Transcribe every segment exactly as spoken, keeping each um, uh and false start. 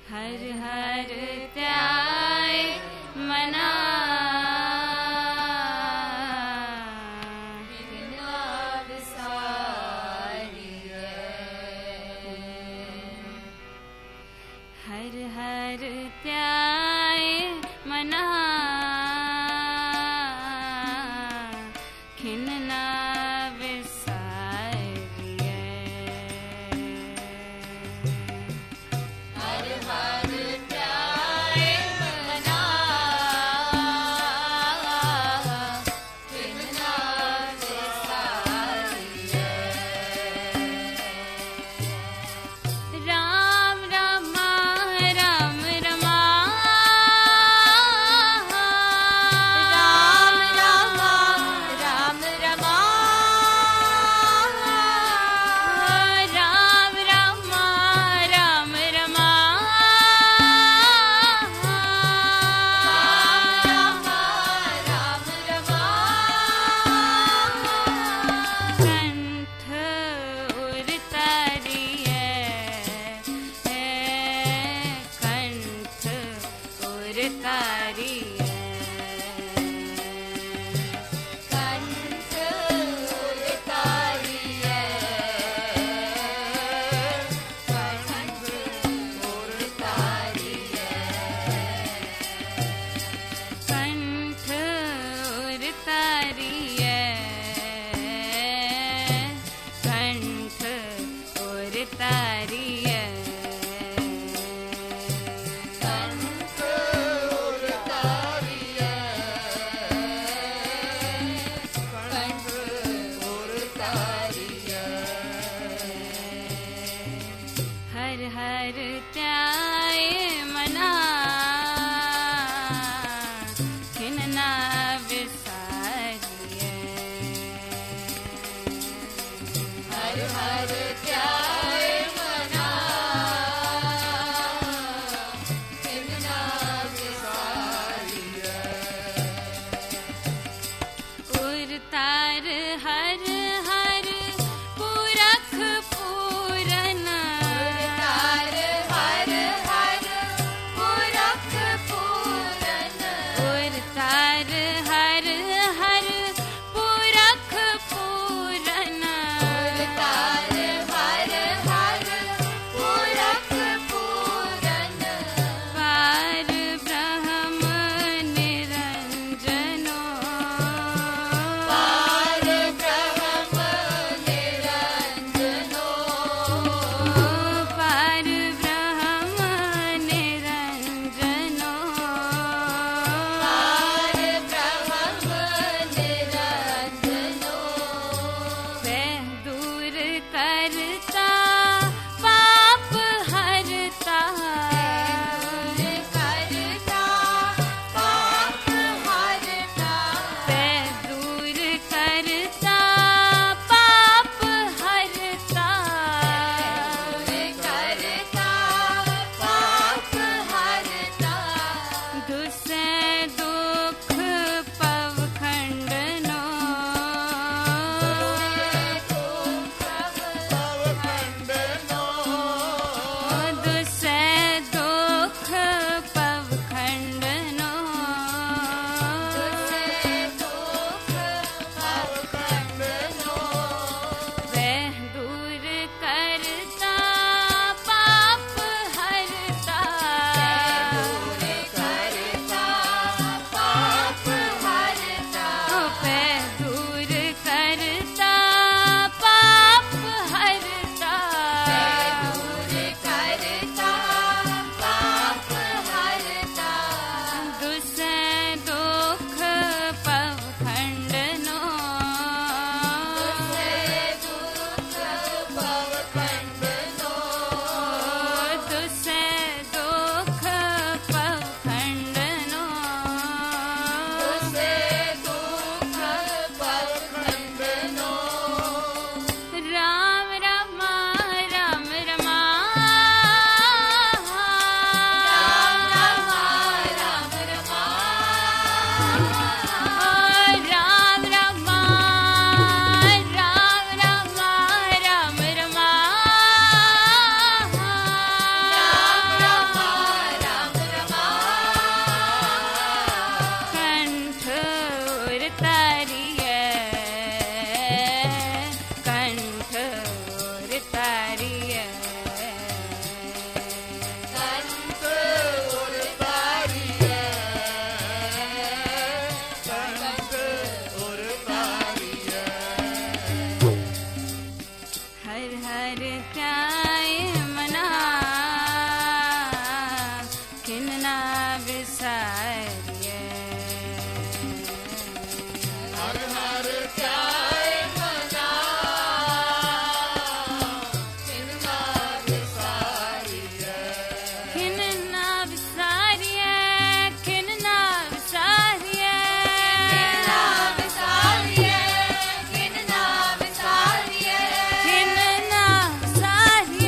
हर हर त्याय मना हर हर त्याय मना खिन्ना विसारिए हर हर त्याय मना खिन्ना विसारिए राम रमा राम रमा राम रमा राम रमा राम रमा राम रमा राम राम रमा कंठ उर तारिए कंठ उर तारिए कंठ उर तारिए कंठ उर तारिए कंठ उर तारिए कंठ उर तारिए कंठ उर तारिए कंठ उर तारिए हर हर त्याय मना खिन्ना विसारिए हर हर त्याय मना खिन्ना विसारिए उर तार हर हर पुरख पूरन तार हर हर पुरख पूरन उर तार हर हर पुरख पूरन उर तार हर हर पुरख पूरन पार ब्रह्म निरंजनो पार ब्रह्म निरंजनो पार ब्रह्म निरंजनो पार ब्रह्म निरंजनो वह दूर करता पाप हरता दूर करता पाप हरता वह दूर करता पाप हरता दूर करता पाप हरता दुसै दुख पव खंडनो दुसै दुख पव हर त्याय मना किन्ना विसारिए हर हर त्याय मना किन्ना विसारिए किन्ना विसारिए किन्ना विसारिए किन्ना विसारिए किन्ना विसारिए किन्ना विसारिए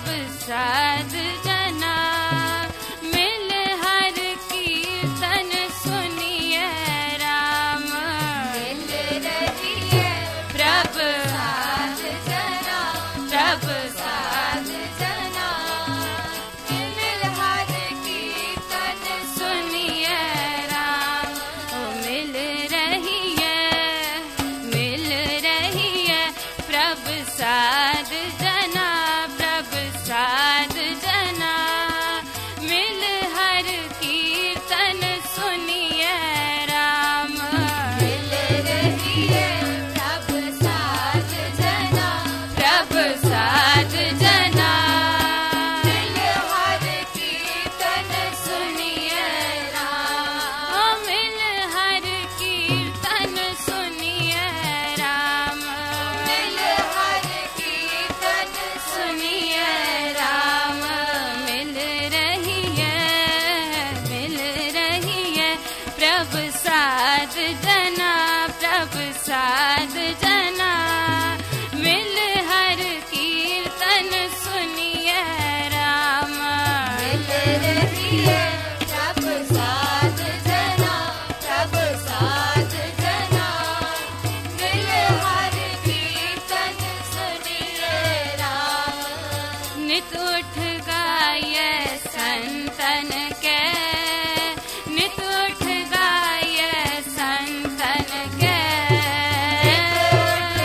साध जना मिल हर कीर्तन सुनिए राम मिल रही है प्रभु साध जना प्रभु साध जना मिल हर कीर्तन सुनिए राम ओ मिल रही है मिल रही है प्रभु साध जना प्रभु साध जना मिल हर कीर्तन सुनिए राम मिल रही है प्रभु साध जना प्रभु साध जना मिल हर कीर्तन सुनिए राम ओ मिल हर कीर्तन सुनिए राम मिल हर कीर्तन सुनिए राम मिल रही है मिल रही है प्रभु साध जना प्रभु साध जना मिल हर कीर्तन सुनिए राम मिल रही है प्रभु साध जना प्रभु साध जना मिल हर कीर्तन सुनिए राम नित उठ गाये संतन के नित उठ गाये संतन के उठ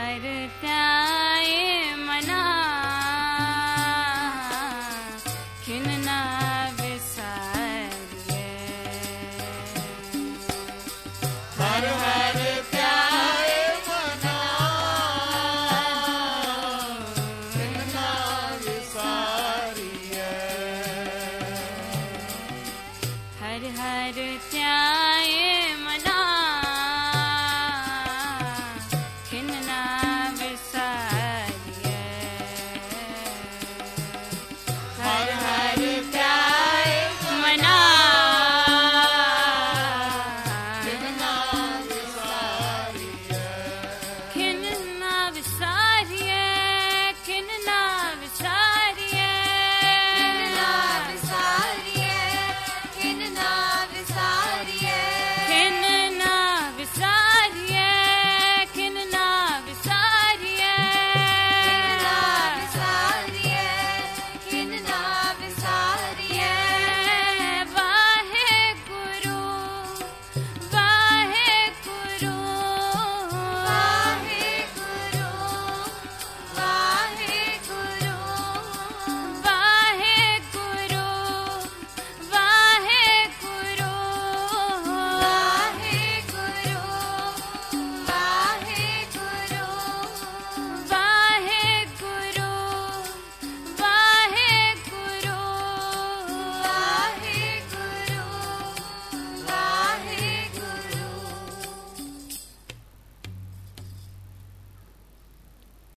हर त्याए मना खिन्ना विसारिए हर हर त्याए मना खिन्ना विसारिए हर हर त्याए मना खिन्ना